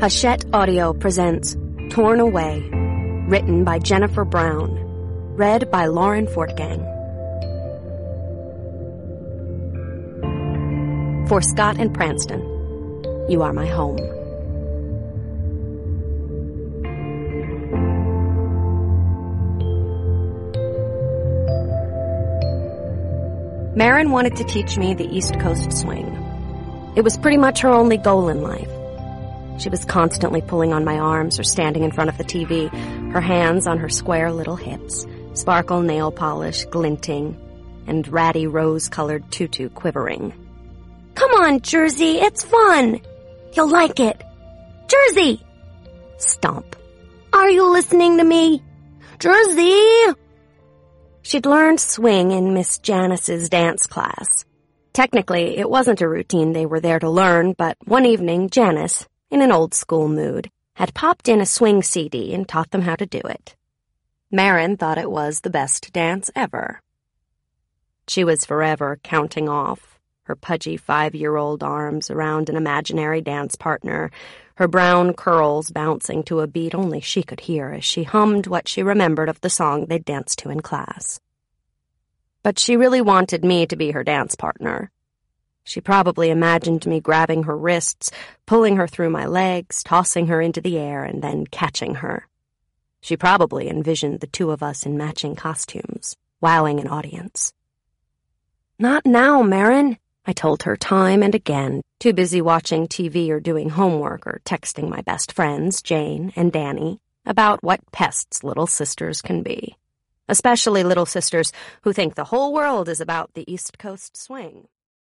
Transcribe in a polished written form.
Hachette Audio presents Torn Away, written by Jennifer Brown, read by Lauren Fortgang. For Scott and Pranston, you are my home. Marin wanted to teach me the East Coast swing. It was pretty much her only goal in life. She was constantly pulling on my arms or standing in front of the TV, her hands on her square little hips, sparkle nail polish glinting, and ratty rose-colored tutu quivering. "Come on, Jersey, it's fun. You'll like it. Jersey!" Stomp. "Are you listening to me? Jersey!" She'd learned swing in Miss Janice's dance class. Technically, it wasn't a routine they were there to learn, but one evening, Janice, in an old-school mood, had popped in a swing CD and taught them how to do it. Marin thought it was the best dance ever. She was forever counting off, her pudgy 5-year-old arms around an imaginary dance partner, her brown curls bouncing to a beat only she could hear as she hummed what she remembered of the song they'd danced to in class. But she really wanted me to be her dance partner. She probably imagined me grabbing her wrists, pulling her through my legs, tossing her into the air, and then catching her. She probably envisioned the two of us in matching costumes, wowing an audience. "Not now, Marin," I told her time and again, too busy watching TV or doing homework or texting my best friends, Jane and Danny, about what pests little sisters can be. Especially little sisters who think the whole world is about the East Coast swing.